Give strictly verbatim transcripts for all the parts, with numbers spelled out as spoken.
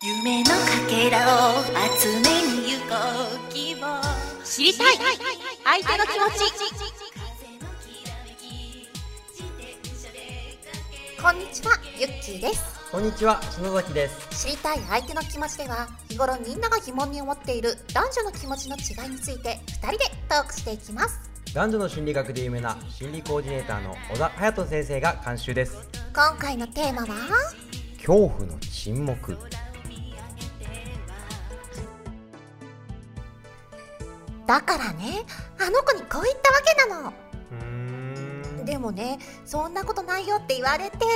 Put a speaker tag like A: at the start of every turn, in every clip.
A: 夢のかけらを集めに行こう希望知りたい相手の気持ち。
B: こんにちは、ゆっきーです。
C: こんにちは、篠崎です。
B: 知りたい相手の気持ちでは、日頃みんなが疑問に思っている男女の気持ちの違いについてふたりでトークしていきます。
C: 男女の心理学で有名な心理コーディネーターの小田隼人先生が監修です。
B: 今回のテーマは
C: 恐怖の沈黙。
B: だからね、あの子にこう言ったわけなの。
C: うーん
B: でもね、そんなことないよって言われて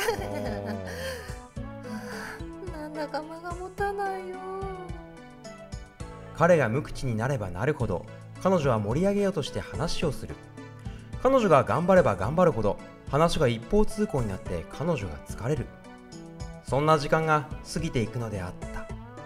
B: なんだか間が持たないよ。
C: 彼が無口になればなるほど、彼女は盛り上げようとして話をする。彼女が頑張れば頑張るほど、話が一方通行になって彼女が疲れる。そんな時間が過ぎていくのであった。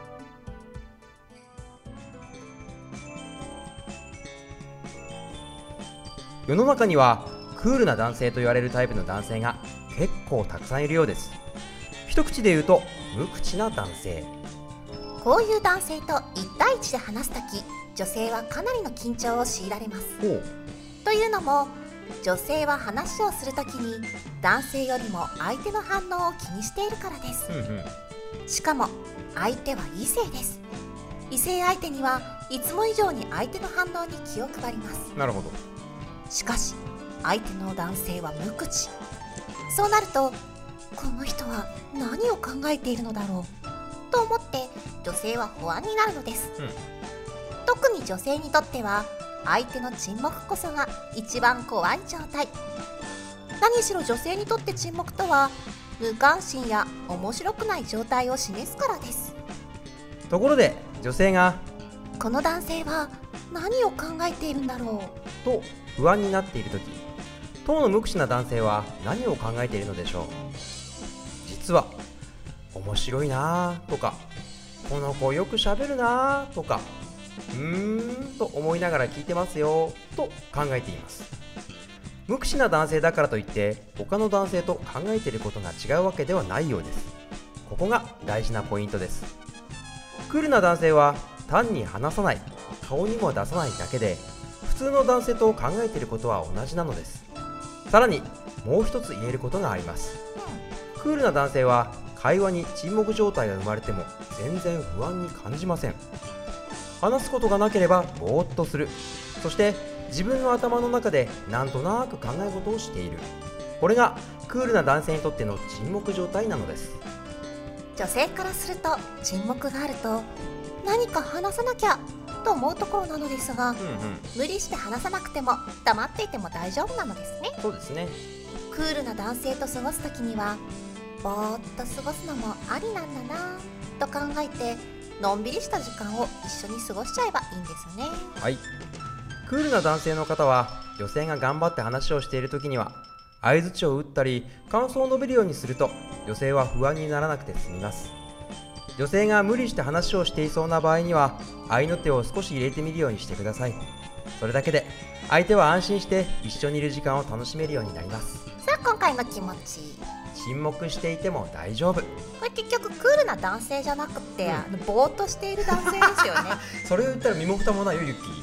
C: 世の中にはクールな男性と言われるタイプの男性が結構たくさんいるようです。一口で言うと無口な男性。
B: こういう男性といち対いちで話すとき、女性はかなりの緊張を強いられます。
C: ほう。
B: というのも、女性は話をするときに男性よりも相手の反応を気にしているからです。
C: うんうん。
B: しかも相手は異性です。異性相手にはいつも以上に相手の反応に気を配ります。
C: なるほど。
B: しかし相手の男性は無口。そうなると、この人は何を考えているのだろうと思って女性は不安になるのです。
C: うん。
B: 特に女性にとっては相手の沈黙こそが一番怖い状態。何しろ女性にとって沈黙とは無関心や面白くない状態を示すからです。
C: ところで女性が
B: この男性は何を考えているんだろう
C: と不安になっているとき、当の無口な男性は何を考えているのでしょう。実は面白いなとか、この子よくしゃべるなとか、うーんと思いながら聞いてますよと考えています。無口な男性だからといって他の男性と考えていることが違うわけではないようです。ここが大事なポイントです。クールな男性は単に話さない、顔にも出さないだけで普通の男性と考えていることは同じなのです。さらにもう一つ言えることがあります。クールな男性は会話に沈黙状態が生まれても全然不安に感じません。話すことがなければぼーっとする。そして自分の頭の中でなんとなく考え事をしている。これがクールな男性にとっての沈黙状態なのです。
B: 女性からすると沈黙があると何か話さなきゃと思うところなのですが、
C: うんうん、
B: 無理して話さなくても黙っていても大丈夫なのですね。
C: そうですね。
B: クールな男性と過ごすときにはぼーっと過ごすのもありなんだなと考えて、のんびりした時間を一緒に過ごしちゃえばいいんですね。
C: はい。クールな男性の方は女性が頑張って話をしているときには相槌を打ったり感想を述べるようにすると女性は不安にならなくて済みます。女性が無理して話をしていそうな場合には合いの手を少し入れてみるようにしてください。それだけで相手は安心して一緒にいる時間を楽しめるようになります。
B: さあ、今回の気持ち、
C: 沈黙していても大丈夫。
B: これ結局クールな男性じゃなくて、うん、あのぼーっとしている男性ですよね
C: それを言ったら身も蓋もないよ、ユッキー。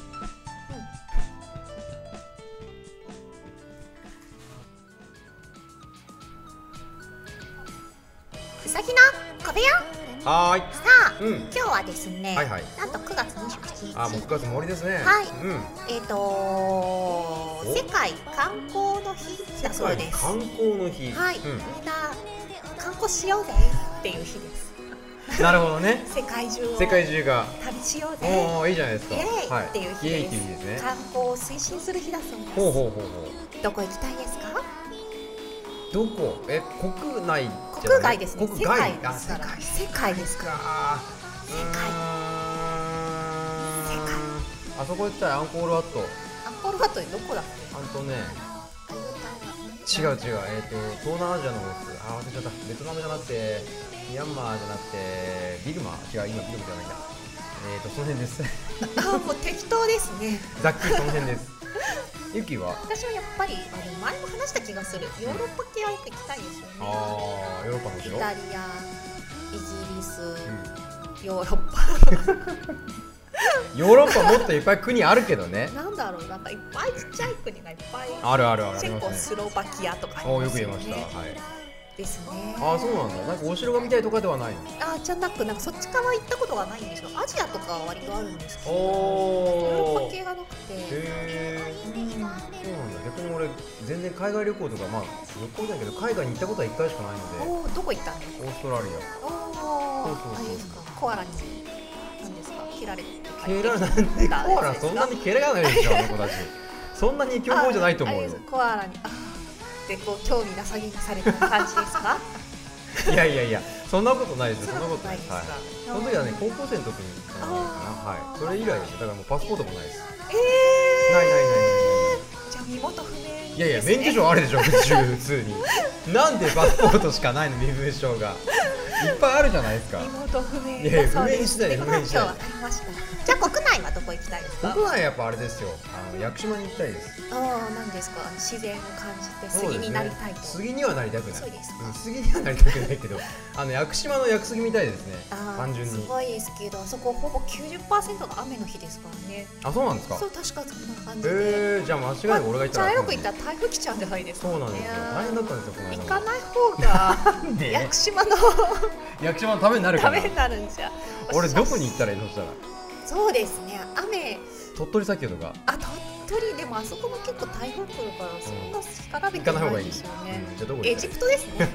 B: うさぎの小部屋。
C: はーい。
B: さあ、
C: うん、
B: 今日はですね、
C: はいはい、
B: なんとくがつにじゅうしちにち。
C: あ、もうくがつも終わりですね。
B: はい、
C: うん、
B: えっ、ー、と世界観光の日だそうです。
C: 観光の日。
B: はい、
C: うん、
B: みんな観光しようぜっていう日です。
C: なるほどね。
B: 世界中を
C: 世界中が
B: 旅しようぜ。
C: おー、いいじゃないですか。
B: イエーイ、
C: はい、
B: っていう日
C: イエーイ
B: です。
C: っていう日ですね。
B: 観光を推進する日だそうです。
C: ほうほうほうほう。
B: どこ行きたいですか？
C: どこ？え、国内じゃない？
B: 国外ですね。
C: 国外。
B: 世界ですから。世界ですから。世界。世界。
C: あそこ行ったらアンコールワット。
B: アンコールワットでどこだっけ？
C: あんとね。違う違う。えっと東南アジアの方です。あ、忘れちゃった。ベトナムじゃなくてミャンマーじゃなくてビルマ。違う、今ビルマじゃないんだ。えっとその辺です。
B: あ、もう適当ですね。
C: ざっくりその辺です。ユキは？
B: 私はやっぱりあの前も話した気がする。ヨーロッパ系はよく行きたいですよね。
C: ああ、ヨーロッパの
B: イタリア、イギリス、 ヨーロッパ
C: ヨーロッパもっといっぱい国あるけどね。
B: なんだろう、なんかいっぱいちっちゃい国がいっぱい
C: あるあるあるあ
B: チェコ、
C: りますね。
B: スロバキアとかあり
C: およ
B: ますよね。
C: く言いました。はい。
B: ですね。
C: ああ、そうなんだ。なんかお城が見たいとかではないの。
B: あーじゃなく、なんかそっちから行ったことがないんですよ。アジアとかは割とあるんですけど、ヨーロッ
C: おー。
B: パ系がなくて、
C: へえ。
B: うん、
C: そうなんだ。逆に俺全然海外旅行とか、まあ旅行だけど海外に行ったことはいっかいしかないので、
B: おーどこ行ったんですか？
C: オーストラリ
B: おお、
C: そうそうそう
B: あれですか、コアラに何ですか、切られて
C: ア。ケラなんでコアラそんなに蹴らないでしょあの子たち。そんなに凶暴じゃないと思うよ。
B: コアラにあでこう興味なさげにされた感じですか？
C: いやいやいや、そんなことないですよ。そんなこ
B: そんなこととないいですす
C: なでは
B: か？
C: い。その時はね、高校生の時に行ったのかな。はい。それ以来です。だからもうパスポートもないです。
B: えー、
C: ないないないないない。
B: じゃあ身元不明ですね。
C: いやいや、免許証あるでしょ、普通普通に。なんでパスポートしかないの、身分証が。いっぱいあるじゃないですか。
B: 身元不明
C: いやいや
B: だそうです。
C: 不明にしないで不明にしないで
B: 今日わかりました。じゃあ国内はどこ行きたいですか？
C: 国内はやっぱあれですよ。あの屋久島に行きたいです。
B: ああ、なんですか、あの自然を感じて杉になりたいと。
C: 杉にはなりたくない。
B: そうですか
C: ん杉にはなりたくないけど、あの屋久島の屋久杉みたいですね。
B: あー
C: 単純に
B: す。ごいですけど、そこほぼきゅうじゅっパーセントが雨の日ですからね。
C: あ、そうなんですか。
B: そう、確かそんな感じで。
C: えー、じゃあ間違いなく俺が行ったら。
B: 茶色く行ったら台風来ちゃうんじゃないですか、ね。
C: そうなんですよ。大変だったんですよ、この間。
B: 行かない方が
C: なんで
B: 屋久島の
C: 屋久島のためになるかな
B: ため。になるんじゃ。
C: 俺どこに行ったらいいの、そしたら。
B: そうですね、雨、
C: 鳥取砂丘とか。
B: あ、鳥取でもあそこも結構台風来るから、そんな干からび
C: 行
B: て
C: かない方がいい。
B: ないですよね。
C: うんじゃあどこ
B: エ
C: 行ったらいい。
B: ジプトですね。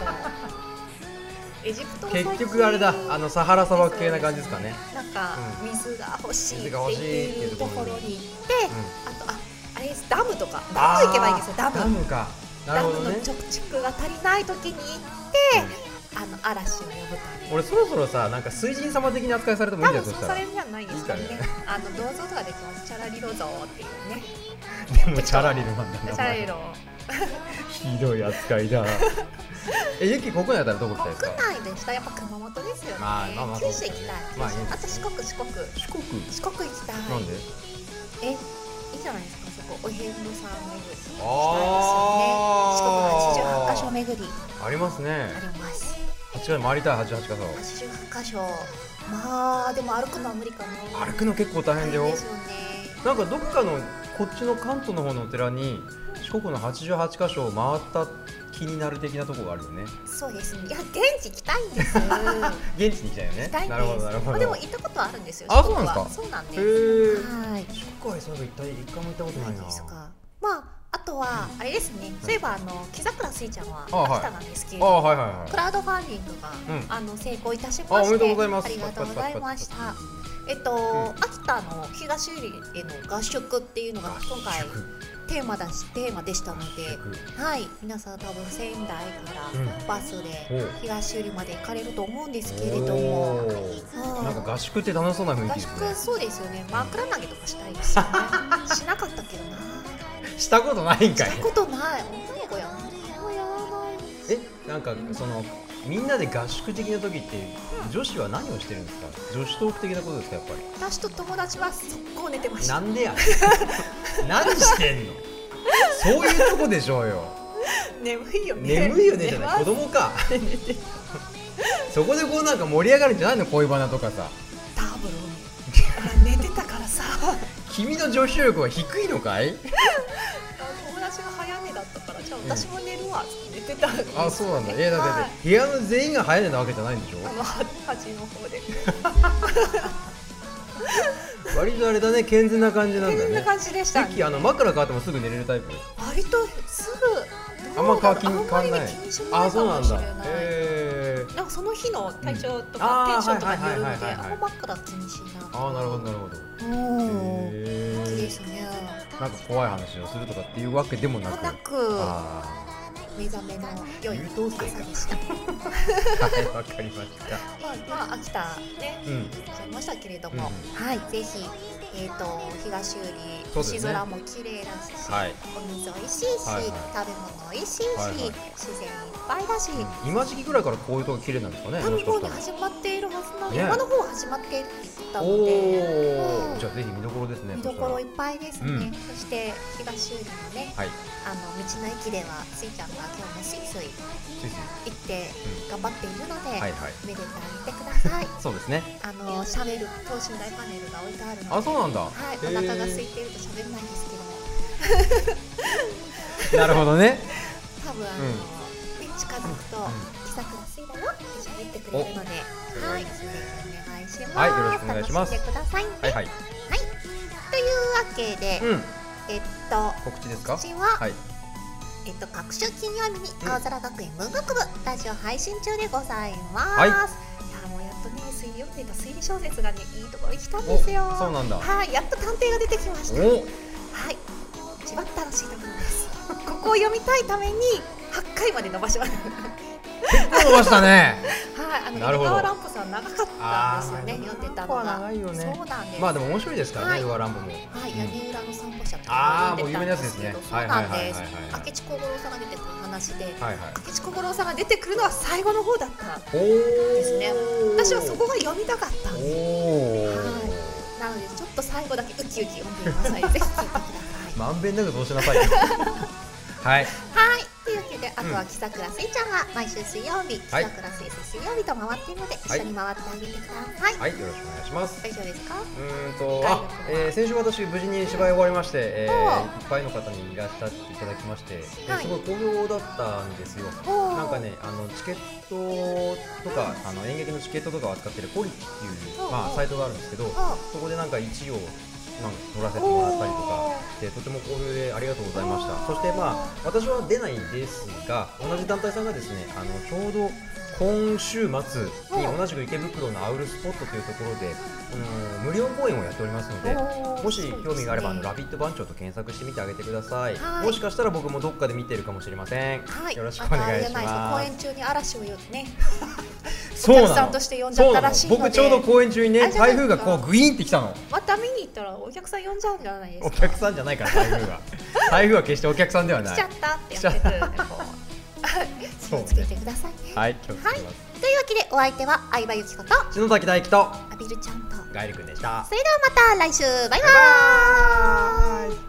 B: エジプトの最近
C: 結局あれだ、あのサハラ砂漠系な感じですかね。
B: なんか
C: うん
B: 水が欲しいって
C: 水が欲しいってい
B: いううと
C: ところに
B: ころに行って、
C: うん
B: あとああれです、ダムとかダム行けばいいんですよ。ダム
C: ダムか。なるほどね。
B: ダムの貯蓄が足りない時に行って、あの嵐を呼ぶという。
C: 俺そろそろさ、なんか水神様的に扱いされてもいい
B: 多
C: んだよ、そしたら。
B: 分そうされるんじゃないですかね。
C: いいからね
B: あの銅像とかできます。チャラリロ像っていうね。
C: でもチャラリルなんだ
B: チ
C: な。
B: ャラリロ。
C: ひどい扱いだ。え、ユキ国内だったらどこ行きたいですか。
B: 国内でしたらやっぱ熊本ですよね。
C: まあまあまあ
B: 九州行きたい。
C: まあいいですね
B: あと四国四国
C: 四国。
B: 四国行きたい。
C: なんで。
B: え、いいじゃないですか、そこお遍路さん巡りしたいですよね。
C: あー
B: 四国はちじゅうはちかしょ巡り
C: ありますね。
B: あります。
C: はちかい回りたい、はちじゅうはちか所。
B: はちじゅうはちかしょ。まあでも歩くのは無理かな。
C: 歩くの結構大変だよ
B: ですよね。
C: なんかどっかのこっちの関東の方のお寺に四国のはちじゅうはちか所を回った気になる的なところがあるよね。
B: そうですね。いや現地行きたいんです。
C: 現地に行きたいよね。
B: 行きたいんです。
C: なるほどなるほど。
B: まあでも行ったことあるんですよ。
C: あ、そうなんですか。
B: 四国はそうなんです。
C: へー。
B: はい。
C: 四国はそういえば一体一回も行ったことないな。
B: ですか。まああとはあれですね。そういえばあの木桜すいちゃんは
C: あはい
B: 秋田なんですけれ
C: あ、
B: ども、
C: はいはいはい。
B: クラウドファンディングが、
C: うん
B: あの成功いたし
C: あ、
B: まして、
C: おめでとうございます。
B: ありがとうございました。えっと、
C: ん
B: 秋田の東売りへの合宿っていうのが今回テーマだしテーマでしたので、はい、皆さん多分仙台から
C: うん
B: バスで
C: おう
B: 東売りまで行かれると思うんですけれど
C: お
B: も、
C: ー
B: はい
C: なんか合宿って楽しそうな雰囲
B: 合
C: 気ですね
B: 宿。そうですよね。枕投げとかしたいですよね。しなかったけどな。
C: したことないんかい
B: した。ことない。女の子やん。もうやらない。
C: え、なんかそのみんなで合宿的な時って女子は何をしてるんですか。女子トーク的なことですか、やっぱり。
B: 私と友達は速攻寝てました。
C: なんでや何してんの。そういうとこでしょうよ。
B: 眠いよね。
C: 眠いよねじゃない、子
B: 寝ます
C: 供か。そこでこうなんか盛り上がるんじゃないの、恋バナとかさ。
B: 多分あ寝てたからさ。
C: 君の女子力は低いのかい。
B: 友達が早寝だったから、じゃあ私も寝るわって寝てたんですよね。
C: あ、そうなんだ。えー、だって、
B: はい
C: 部屋の全員が早寝なわけじゃないんでしょ。
B: あのは端の方で。
C: 割とあれだね、健全な感じなんだね。
B: こんな感じでしたね。
C: 席あの枕変わってもすぐ寝れるタイプ。
B: 割とすぐ
C: あんま変わ気
B: あんまり
C: に変わんない。
B: ね気にしない
C: あ、
B: かもしれ
C: そうなんだ。
B: ない。
C: へー。
B: なんかその日の体調と
C: うん
B: か
C: あー
B: テンションとかによるので、
C: はいはいはいはいはい
B: あんま枕気にしなくて。
C: あー、なるほどなるほど。
B: うん。
C: へ
B: いいで
C: ー。
B: すね。
C: なんか怖い話をするとかっていうわけでもなく。
B: なく
C: あ
B: 目覚めの良い
C: 優等生か
B: 朝でした。
C: ー。はい、わかりました。
B: まあまあ秋田ね、
C: うん。
B: いらっしゃいましたけれども、
C: う
B: はい、ぜひえっ、と東売り、
C: そうですね
B: 星空も綺麗だし、
C: はい。
B: お水美味しいし、
C: はいはい
B: 食べ物美味しいし、
C: はいはい
B: 自然いっぱいだし、
C: 今時期ぐらいからこういうとこ綺麗なんですかね。
B: 多分もうね
C: もしかし
B: 始まっているはずなの、
C: ね
B: 山の方は始まっているって言った
C: たら
B: ので、
C: おお、
B: うん
C: じゃあぜひ見どころですね。
B: 見どころいっぱいですね、
C: うん
B: そして東売りのね、
C: はい、
B: あの道の駅ではスイちゃんが今日もスイスイ
C: ついつい
B: 行って頑張っているので、
C: はいはい、
B: めでてあげてください。
C: そうですね。
B: あのしゃべる等身大パネルが置いてあるので、
C: あ、そうなんだ。
B: はい、お
C: へー
B: 腹が空いているとしゃべれないんですけども、
C: なるほどね。
B: 多分あの、
C: うん
B: ね、近づくと「木桜水だよ」って喋ってくれるので、
C: お
B: はい、ぜひお願いします。
C: はいよろしくお願いします
B: 楽しんでくださいね。
C: はいはい。
B: というわけで、
C: うん。
B: えっと
C: 告知ですか。
B: 告知は、
C: はい。
B: えっと各週金曜日に
C: うん
B: 青空学園文学部ラジオ配信中でございます。
C: はい
B: いやもうやっとね推理読んでた推理小説がねいいところに来たんですよ。
C: お、そうなんだ。
B: はい、やっと探偵が出てきました。はい、
C: お、
B: 一番楽しいところです。ここを読みたいためにはっかいまで伸ばしました。
C: 結構伸ばしたね。
B: はい、あの
C: なるほど
B: 江川乱歩さん長かったんですよね、読んでたのが。
C: 長いよね。
B: そうなんです。
C: まあでも面白いですからね、
B: はい
C: 江川乱歩も。
B: はい、屋根裏の散歩者っていうのを
C: あー
B: 読んでたんですけど、
C: もう有名なやつですね
B: そうなんです
C: はいはいはいはいはい。
B: 明智小五郎さんが出てくる話で、
C: はいはい。
B: 明智小五郎さんが出てくるのは最後の方だった。
C: おお。
B: ですね私はそこが読みたかったん
C: お
B: です。
C: お。
B: なのでちょっと最後だけウキウキ読んでください。ぜひ聞いてください。
C: まんべんなくどうしなさいよ。はい。
B: はい、というわけで、あとは木桜水ちゃんが毎週水曜日、木
C: はい
B: 桜水水曜日と回っているので、
C: はい
B: 一緒に回ってあげてください。
C: はい、よろしくお願いします。
B: 大丈夫ですか？
C: うーんと、あ、えー、先週私無事に芝居終わりまして、えー、いっぱいの方にいらっしゃっていただきまして、えー
B: はい
C: すごい好評だったんですよ。
B: おー
C: なんかね、あのチケットとか、あの演劇のチケットとかを扱ってるコリッチっていう、
B: おう
C: まあ、サイトがあるんですけど、
B: あ
C: そこでなんか一応なんか撮らせてもらったりとかして、とても好評でありがとうございました。そしてまあ私は出ないんですが、同じ団体さんがですね、あのちょうど今週末に同じく池袋のアウルスポットというところで、あの無料公演をやっておりますので、
B: おー
C: もし興味があれば、あの
B: そうですね
C: ラビット番長と検索してみてあげてください。
B: はい
C: もしかしたら僕もどっかで見てるかもしれません。
B: はい、
C: よろしくお願いし
B: またあれじゃないですか、公
C: ます。
B: 演中に嵐を言うね、
C: そうなの
B: お客さんとして呼んじゃったらしいので、
C: 僕ちょうど公演中にね、
B: あれじゃない
C: 台
B: ですか
C: 風がこうグイーンって来たの。
B: また見に行ったらお客さん呼んじゃうんじゃないです
C: お
B: か。
C: 客さんじゃないから台風は。台風は決してお客さんではない
B: 来ちゃ。ったってやってくるんで、こう気をつけてくださいね。
C: はい、気をつけます。
B: というわけでお相手は相葉由紀子と
C: 篠崎大輝と
B: アビルちゃんと、
C: ガイルくんでした。
B: それではまた来週、バイバーイ。
C: バイバーイ。